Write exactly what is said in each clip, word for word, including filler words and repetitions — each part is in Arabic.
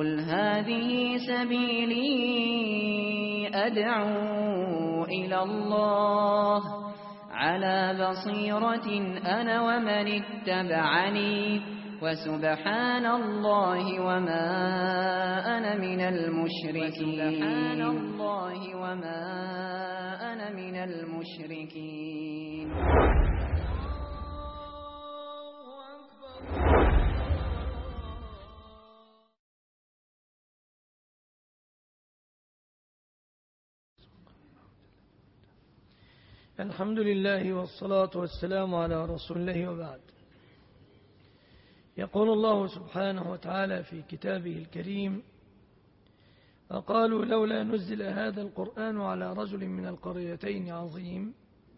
قل هذه سبيلي أدعو إلى الله على بصيرة أنا ومن اتبعني وسبحان الله وما أنا من المشركين سبحان الله وما أنا من المشركين. الحمد لله والصلاة والسلام على رسول الله وبعد. يقول الله سبحانه وتعالى في كتابه الكريم: وقالوا لولا نزل هذا القرآن على رجل من القريتين عظيم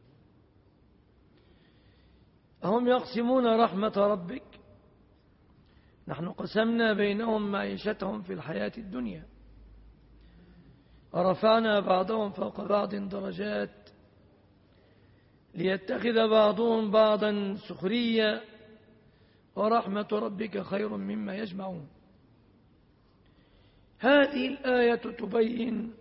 أهم يقسمون رحمة ربك نحن قسمنا بينهم معيشتهم في الحياة الدنيا ورفعنا بعضهم فوق بعض درجات ليتخذ بعضهم بعضا سخريا ورحمة ربك خير مما يجمعون. هذه الآية تبين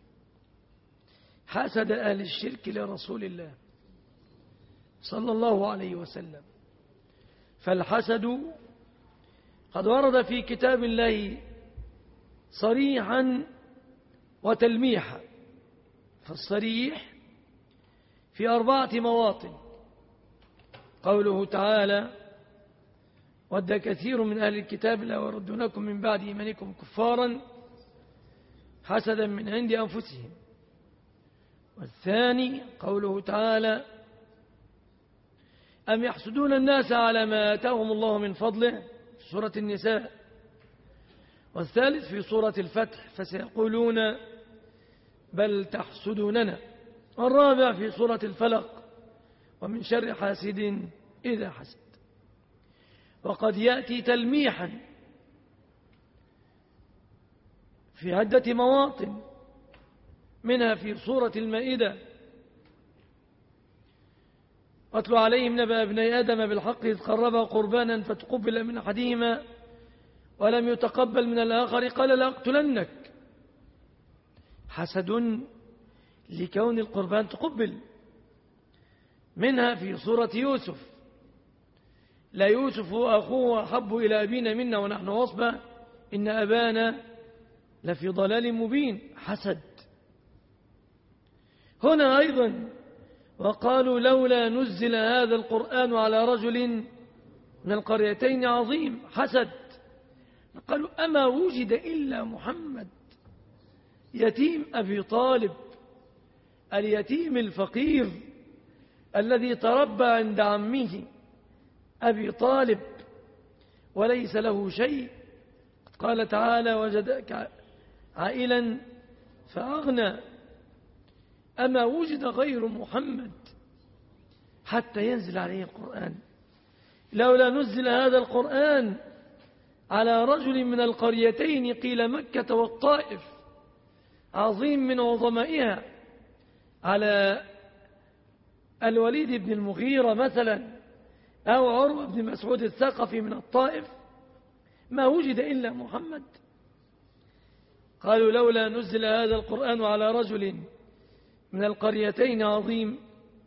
حسد أهل الشرك لرسول الله صلى الله عليه وسلم. فالحسد قد ورد في كتاب الله صريحا وتلميحا. فالصريح في أربعة مواطن: قوله تعالى: ود كثير من أهل الكتاب لا يردونكم من بعد إيمانكم كفارا حسدا من عند أنفسهم. والثاني قوله تعالى: أم يحسدون الناس على ما آتاهم الله من فضله في سورة النساء. والثالث في سورة الفتح: فسيقولون بل تحسدوننا. والرابع في سورة الفلق: ومن شر حاسد إذا حسد. وقد يأتي تلميحا في عدة مواطن، منها في سورة المائدة: واتل عليهم نبأ ابني آدم بالحق إذ قربا قربانا فتقبل من أحدهما ولم يتقبل من الآخر قال لأقتلنك. حسد لكون القربان تقبل. منها في سورة يوسف: لا يوسف وأخوه أحب إلى أبينا منا ونحن عصبة إن أبانا لفي ضلال مبين. حسد. هنا أيضا: وقالوا لولا نزل هذا القرآن على رجل من القريتين عظيم. حسد. قالوا أما وجد إلا محمد يتيم أبي طالب، اليتيم الفقير الذي تربى عند عمه أبي طالب وليس له شيء. قال تعالى: وجدك عائلا فأغنى. أما وجد غير محمد حتى ينزل عليه القرآن. لولا نزل هذا القرآن على رجل من القريتين قيل مكة والطائف عظيم من عظمائها، على الوليد بن المغيرة مثلا أو عروة بن مسعود الثقفي من الطائف، ما وجد إلا محمد. قالوا لولا نزل هذا القرآن على رجل من القريتين عظيم.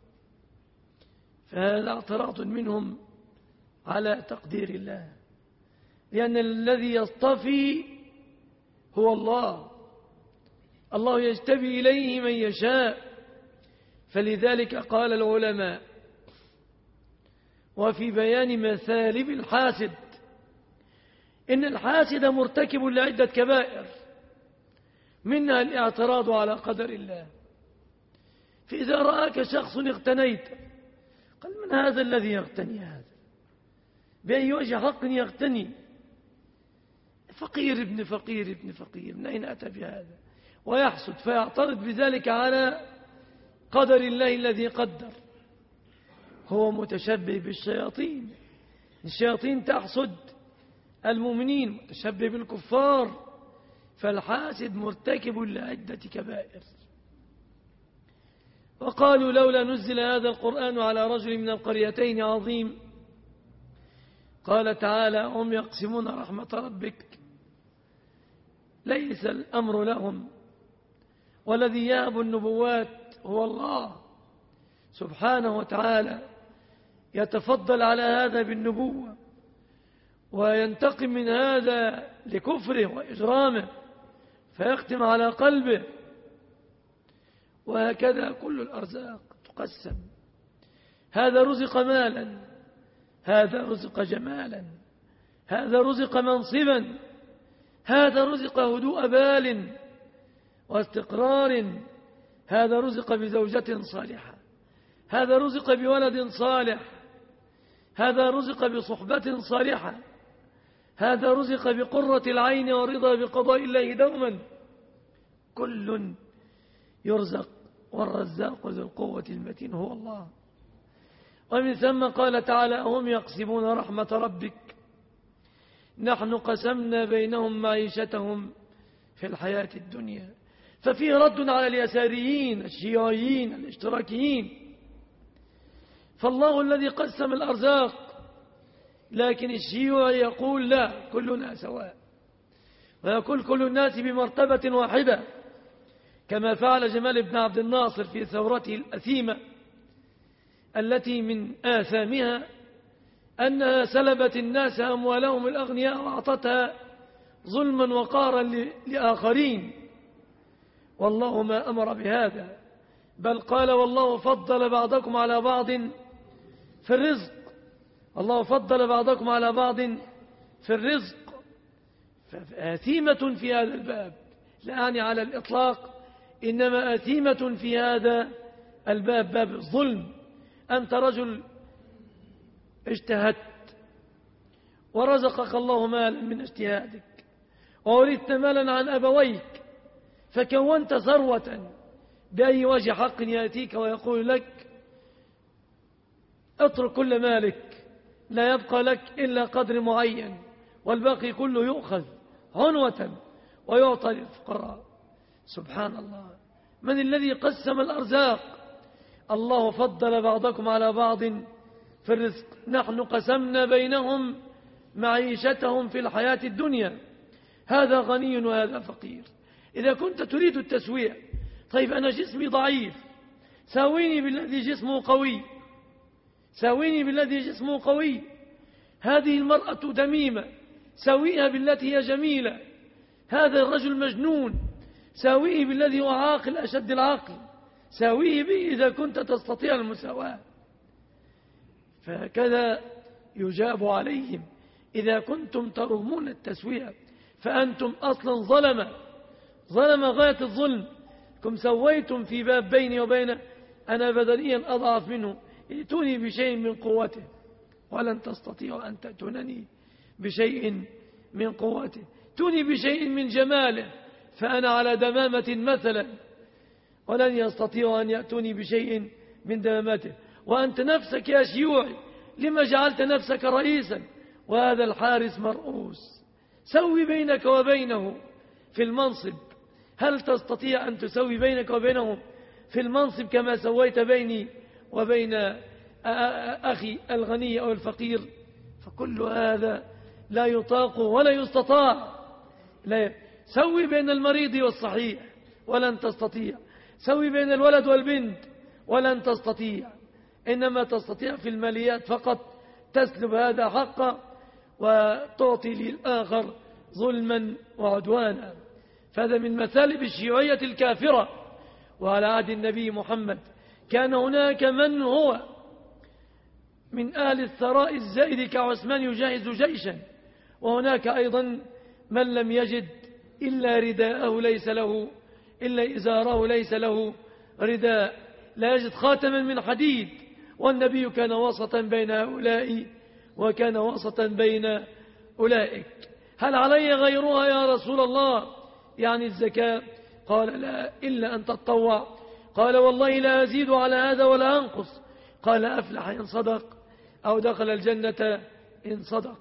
فهذا اعتراض منهم على تقدير الله، لأن الذي يصطفي هو الله. الله يجتبي إليه من يشاء. فلذلك قال العلماء وفي بيان مثالب الحاسد: إن الحاسد مرتكب لعدة كبائر، منها الاعتراض على قدر الله. فإذا رآك شخص اغتنيت قال: من هذا الذي يغتني هذا؟ بأي وجه حق يغتني؟ فقير ابن فقير ابن فقير، من أين أتى بهذا؟ ويحسد فيعترض بذلك على قدر الله الذي قدر. هو متشبه بالشياطين. الشياطين تحسد المؤمنين، متشبه بالكفار. فالحاسد مرتكب لعدة كبائر. وقالوا لولا نزل هذا القرآن على رجل من القريتين عظيم. قال تعالى: هم يقسمون رحمة ربك ليس الأمر لهم، والذي يهب النبوات هو الله سبحانه وتعالى، يتفضل على هذا بالنبوة وينتقم من هذا لكفره وإجرامه فيختم على قلبه. وهكذا كل الأرزاق تقسم، هذا رزق مالا، هذا رزق جمالا، هذا رزق منصبا، هذا رزق هدوء بال واستقرار، هذا رزق بزوجة صالحة، هذا رزق بولد صالح، هذا رزق بصحبة صالحة، هذا رزق بقرة العين ورضا بقضاء الله دوما. كل يرزق، والرزاق ذو القوة المتين هو الله. ومن ثم قال تعالى: هم يقسمون رحمة ربك نحن قسمنا بينهم معيشتهم في الحياة الدنيا. ففيه رد على اليساريين الشيوعيين الاشتراكيين، فالله الذي قسم الأرزاق، لكن الشيوعي يقول لا، كلنا سواء، ويقول كل الناس بمرتبة واحدة، كما فعل جمال بن عبد الناصر في ثورته الأثيمة التي من آثامها أنها سلبت الناس أموالهم الأغنياء وأعطتها ظلما وقارا لآخرين. والله ما أمر بهذا، بل قال: والله فضل بعضكم على بعض في الرزق. الله فضل بعضكم على بعض في الرزق. فآثيمة في هذا الباب، لا أعني على الإطلاق، إنما آثيمة في هذا الباب، باب الظلم. أنت رجل اجتهدت ورزقك الله مالا من اجتهادك، وورثت مالا عن أبويك، فكونت ثروة بأي وجه حق يأتيك ويقول لك: اترك كل مالك، لا يبقى لك إلا قدر معين، والباقي كله يؤخذ عنوة ويعطى للفقراء. سبحان الله، من الذي قسم الأرزاق؟ الله فضل بعضكم على بعض في الرزق نحن قسمنا بينهم معيشتهم في الحياة الدنيا، هذا غني وهذا فقير. إذا كنت تريد التسوية، طيب أنا جسمي ضعيف، ساويني بالذي جسمه قوي، ساويني بالذي جسمه قوي. هذه المرأة دميمة، ساويها بالتي هي جميلة. هذا الرجل مجنون، ساويه بالذي هو عاقل أشد العقل، ساويه به إذا كنت تستطيع المساواة. فهكذا يجاب عليهم: إذا كنتم ترغمون التسوية فأنتم أصلا ظلمة، ظلم غاية الظلم. كم سويتم في باب بيني وبينه أنا بدنيا أضعف منه، ائتوني بشيء من قوته، ولن تستطيعوا أن تأتونني بشيء من قوته. ائتوني بشيء من جماله فأنا على دمامة مثلا، ولن يستطيعوا أن يأتوني بشيء من دمامته. وأنت نفسك يا شيوعي لما جعلت نفسك رئيسا وهذا الحارس مرؤوس؟ سوي بينك وبينه في المنصب. هل تستطيع أن تسوي بينك وبينهم في المنصب كما سويت بيني وبين أخي الغني أو الفقير؟ فكل هذا لا يطاق ولا يستطاع. لا سوي بين المريض والصحيح ولن تستطيع، سوي بين الولد والبنت ولن تستطيع، إنما تستطيع في الماليات فقط، تسلب هذا حقه وتعطي للآخر ظلما وعدوانا. فهذا من مثالب الشيوعية الكافرة. وعلى عهد النبي محمد كان هناك من هو من أهل الثراء الزائد كعثمان يجهز جيشا، وهناك أيضا من لم يجد إلا رداءه ليس له إلا إزاره ليس له رداء، لا يجد خاتما من حديد. والنبي كان وسطا بين هؤلاء وكان وسطا بين أولئك. هل علي غيرها يا رسول الله؟ يعني الزكاة؟ قال: لا، إلا أن تتطوع. قال: والله لا أزيد على هذا ولا أنقص. قال: أفلح إن صدق أو دخل الجنة إن صدق.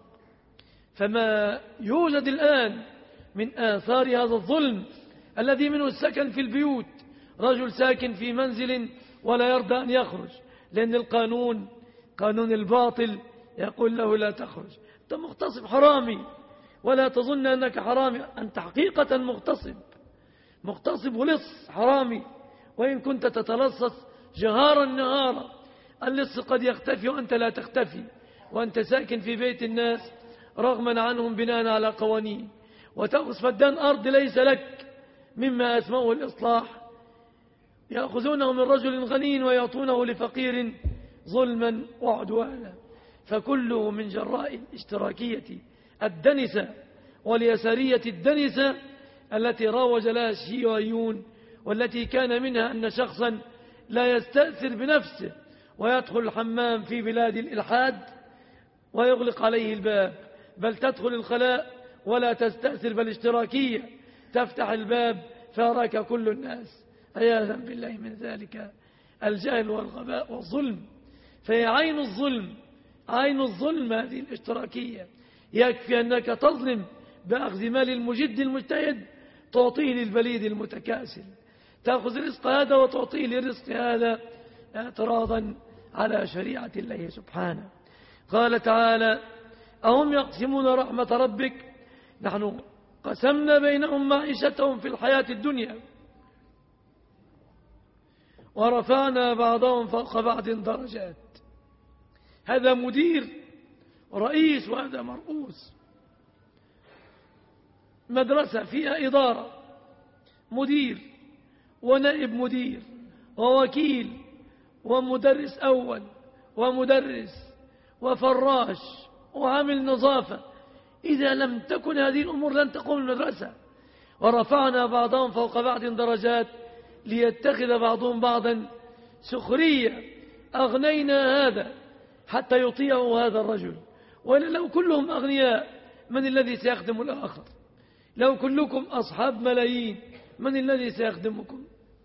فما يوجد الآن من آثار هذا الظلم الذي منه السكن في البيوت، رجل ساكن في منزل ولا يرضى أن يخرج، لأن القانون قانون الباطل يقول له لا تخرج. أنت مغتصب حرامي، ولا تظن أنك حرامي، أنت حقيقة مغتصب، مغتصب ولص حرامي، وإن كنت تتلصص جهارا نهارا. اللص قد يختفي وأنت لا تختفي، وأنت ساكن في بيت الناس رغما عنهم بناء على قوانين، وتأخذ فدان أرض ليس لك مما أسموه الإصلاح، يأخذونه من رجل غني ويعطونه لفقير ظلما وعدوانا. فكله من جراء الاشتراكية الدنسة واليسارية الدنسة التي راوج لها الشيوعيون، والتي كان منها أن شخصا لا يستأثر بنفسه ويدخل الحمام في بلاد الإلحاد ويغلق عليه الباب، بل تدخل الخلاء ولا تستأثر، بل اشتراكية تفتح الباب فيراك كل الناس. عياذا بالله من ذلك الجهل والغباء والظلم. فهي عين الظلم، عين الظلم هذه الاشتراكية. يكفي أنك تظلم بأخذ مال المجد المجتهد تعطيه للبليد المتكاسل، تأخذ رزق هذا وتعطيه لرزق هذا اعتراضا على شريعة الله سبحانه. قال تعالى: أهم يقسمون رحمة ربك نحن قسمنا بينهم معيشتهم في الحياة الدنيا ورفعنا بعضهم فوق بعض درجات. هذا مدير رئيس وهذا مرؤوس. مدرسة فيها إدارة، مدير ونائب مدير ووكيل ومدرس أول ومدرس وفراش وعامل نظافة. إذا لم تكن هذه الأمور لن تقوم المدرسة. ورفعنا بعضهم فوق بعض درجات ليتخذ بعضهم بعضا سخرية. أغنينا هذا حتى يطيعه هذا الرجل، وإلا لو كلهم أغنياء من الذي سيخدم الآخر؟ لو كلكم أصحاب ملايين من الذي سيخدمكم؟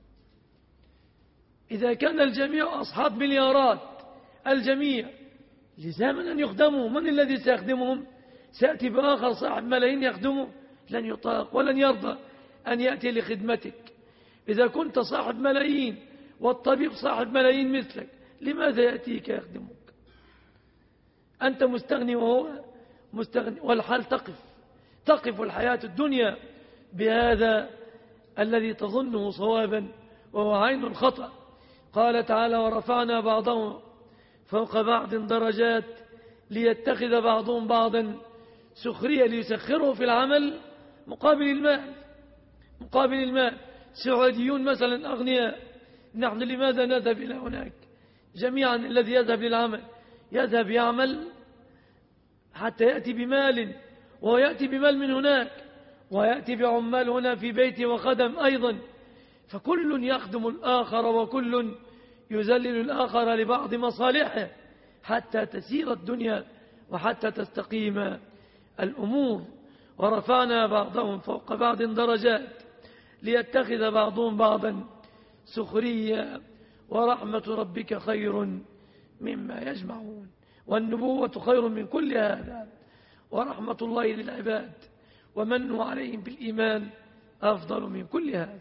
إذا كان الجميع أصحاب مليارات الجميع لزاما أن يخدموا، من الذي سيخدمهم؟ سيأتي بآخر صاحب ملايين يخدمه؟ لن يطاق ولن يرضى أن يأتي لخدمتك. إذا كنت صاحب ملايين والطبيب صاحب ملايين مثلك، لماذا يأتيك يخدمك؟ أنت مستغني وهو مستغني، والحال تقف تقف الحياة الدنيا بهذا الذي تظنه صوابا وهو عين الخطأ. قال تعالى: ورفعنا بعضهم فوق بعض درجات ليتخذ بعضهم بعضا سخرية، ليسخره في العمل مقابل المال. مقابل المال. سعوديون مثلا أغنياء، نحن لماذا نذهب إلى هناك جميعا؟ الذي يذهب للعمل يذهب يعمل حتى يأتي بمال، ويأتي بمال من هناك، ويأتي بعمال هنا في بيته وخدم أيضا. فكل يخدم الآخر وكل يذلل الآخر لبعض مصالحه حتى تسير الدنيا وحتى تستقيم الأمور. ورفعنا بعضهم فوق بعض درجات ليتخذ بعضهم بعضا سخريا ورحمة ربك خير مما يجمعون. والنبوة خير من كل هذا، ورحمة الله للعباد ومنه عليهم بالإيمان أفضل من كل هذا.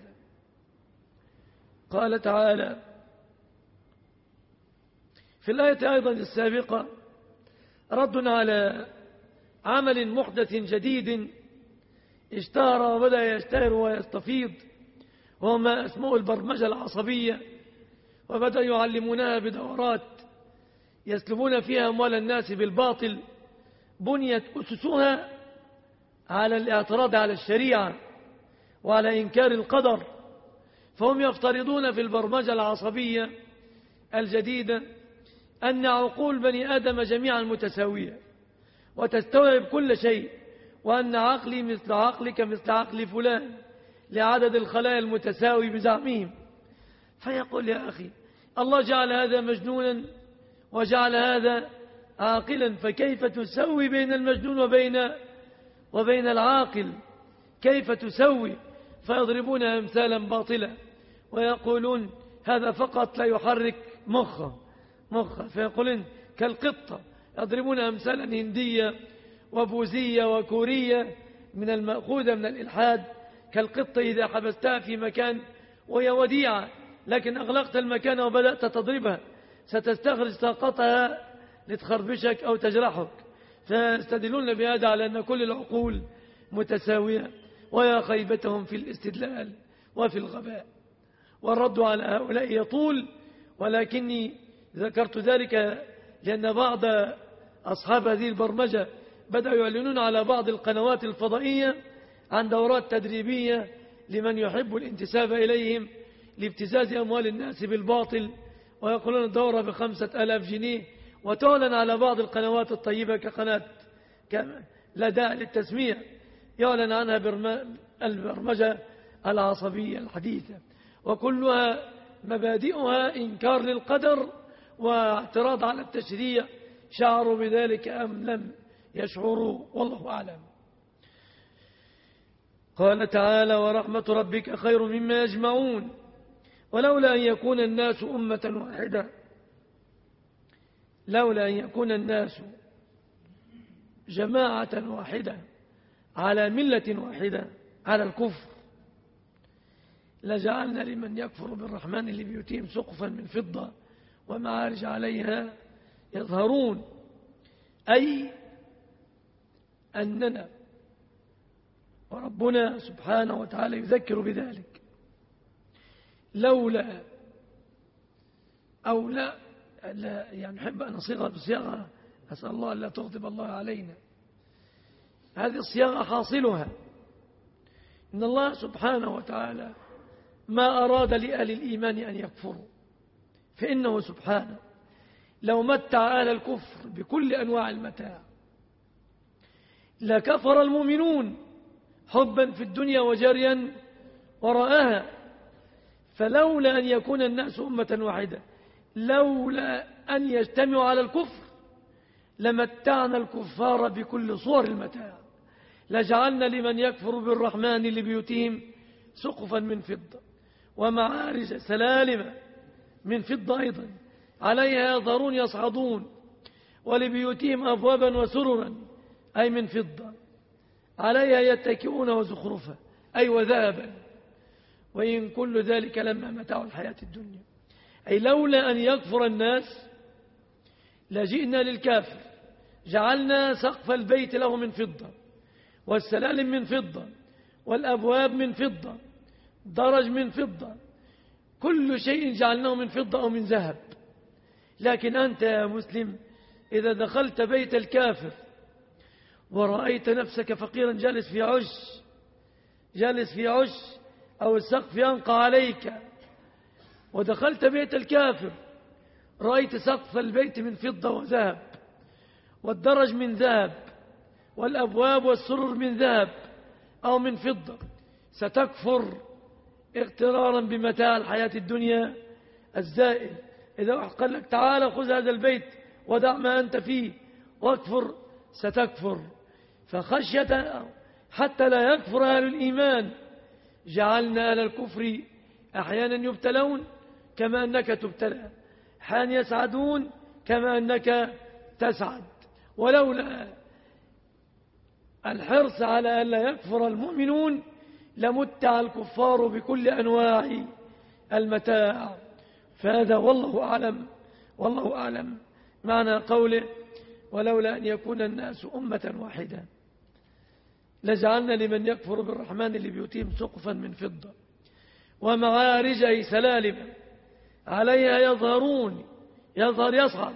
قال تعالى في الآية أيضا السابقة رد على عمل محدث جديد اشتهر وبدأ يشتهر ويستفيض، وهو ما اسمه البرمجة العصبية، وبدأ يعلمونها بدورات يسلبون فيها أموال الناس بالباطل، بنيت أسسها على الاعتراض على الشريعة وعلى إنكار القدر. فهم يفترضون في البرمجة العصبية الجديدة أن عقول بني آدم جميعا متساوية وتستوعب كل شيء، وأن عقلي مثل عقلك مثل عقل فلان لعدد الخلايا المتساوي بزعمهم. فيقول: يا أخي، الله جعل هذا مجنونا وجعل هذا عاقلا، فكيف تسوي بين المجنون وبين وبين العاقل؟ كيف تسوي؟ فيضربون أمثالا باطلة ويقولون هذا فقط لا يحرك مخه مخه فيقولون كالقطة. يضربون أمثالا هندية وبوذية وكورية من المأخوذة من الإلحاد، كالقطة إذا حبستها في مكان وهي وديعة لكن أغلقت المكان وبدأت تضربها ستستخرج طاقتها لتخربشك أو تجرحك. فيستدلون بهذا على أن كل العقول متساوية، ويا خيبتهم في الاستدلال وفي الغباء. والرد على هؤلاء يطول، ولكني ذكرت ذلك لأن بعض أصحاب هذه البرمجة بدأوا يعلنون على بعض القنوات الفضائية عن دورات تدريبية لمن يحب الانتساب إليهم لابتزاز أموال الناس بالباطل، ويقولون الدورة بخمسة آلاف جنيه، وتعلن على بعض القنوات الطيبة كقناة لا داعي للتسمية يعلن عنها البرمجة العصبية الحديثة، وكلها مبادئها إنكار للقدر واعتراض على التشريع. شعروا بذلك أم لم يشعروا؟ والله أعلم. قال تعالى: ورحمة ربك خير مما يجمعون ولولا أن يكون الناس أمة واحدة لولا أن يكون الناس جماعة واحدة على ملة واحدة على الكفر لجعلنا لمن يكفر بالرحمن لبيوتهم سقفا من فضة ومعارج عليها يظهرون، أي أننا وربنا سبحانه وتعالى يذكر بذلك لولا أو لا, لا يعني نحب أن نصيغها بصياغة أسأل الله ألا تغضب الله علينا. هذه الصياغة حاصلها إن الله سبحانه وتعالى ما أراد لأهل الإيمان أن يكفروا، فإنه سبحانه لو متع أهل الكفر بكل أنواع المتاع لكفر المؤمنون حبا في الدنيا وجريا وراءها. فلولا أن يكون الناس أمة واحدة لولا أن يجتمعوا على الكفر لمتعنا الكفار بكل صور المتاع لجعلنا لمن يكفر بالرحمن لبيوتهم سقفا من فضة ومعارج سلالم من فضة أيضا عليها يظهرون يصعدون ولبيوتهم أبوابا وسررا أي من فضة عليها يتكئون وزخرفا أي وذهبا، وإن كل ذلك لما متاع الحياة الدنيا. أي لولا أن يكفر الناس لجئنا للكافر جعلنا سقف البيت له من فضة والسلالم من فضة والأبواب من فضة درج من فضة، كل شيء جعلناه من فضة أو من ذهب. لكن أنت يا مسلم إذا دخلت بيت الكافر ورأيت نفسك فقيرا جالس في عش جالس في عش أو السقف ينقى عليك، ودخلت بيت الكافر رأيت سقف البيت من فضة وذهب والدرج من ذهب والأبواب والسرر من ذهب أو من فضة، ستكفر اغترارا بمتاع الحياة الدنيا الزائل. إذا واحد قال لك تعال خذ هذا البيت ودع ما أنت فيه واكفر ستكفر. فخشية حتى لا يكفر أهل الإيمان جعلنا أهل الكفر أحيانا يبتلون كما أنك تبتلى، أحيانا يسعدون كما أنك تسعد. ولولا الحرص على أن لا يكفر المؤمنون لمتع الكفار بكل أنواع المتاع. فهذا والله أعلم والله أعلم معنى قوله ولولا أن يكون الناس أمة واحدة لجعلنا لمن يكفر بالرحمن لبيوتهم سقفا من فضة ومعارج أي سلالم عليها يظهرون يظهر يصعد.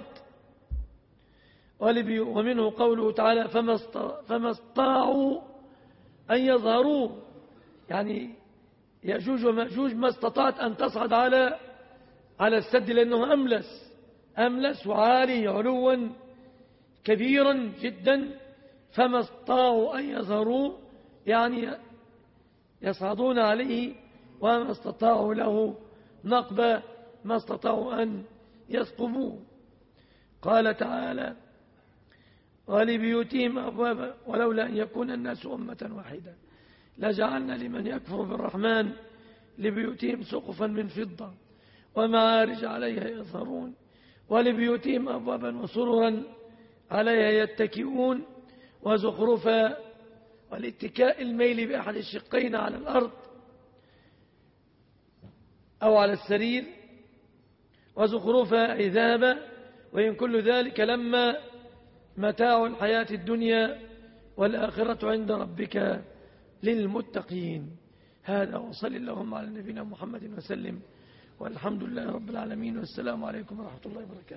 ومنه قوله تعالى فما استطاعوا أن يظهروا، يعني يأجوج ومأجوج ما استطاعت أن تصعد على على السد لأنه أملس أملس وعالي علوا كبيرا جدا. فما استطاعوا أن يظهروا يعني يصعدون عليه، وما استطاعوا له نقبة ما استطاعوا أن يسقبوه. قال تعالى ولبيوتهم أبوابا ولولا أن يكون الناس أمة واحدة لجعلنا لمن يكفر بالرحمن لبيوتهم سقفا من فضة ومعارج عليها يظهرون ولبيوتهم أبوابا وسررا عليها يتكئون وزخرفا. والاتكاء الميل بأحد الشقين على الأرض أو على السرير، وزخرفا أي ذهبا، وإن كل ذلك لما متاع الحياة الدنيا والآخرة عند ربك للمتقين. هذا وصل اللهم على نبينا محمد وسلم، والحمد لله رب العالمين، والسلام عليكم ورحمة الله وبركاته.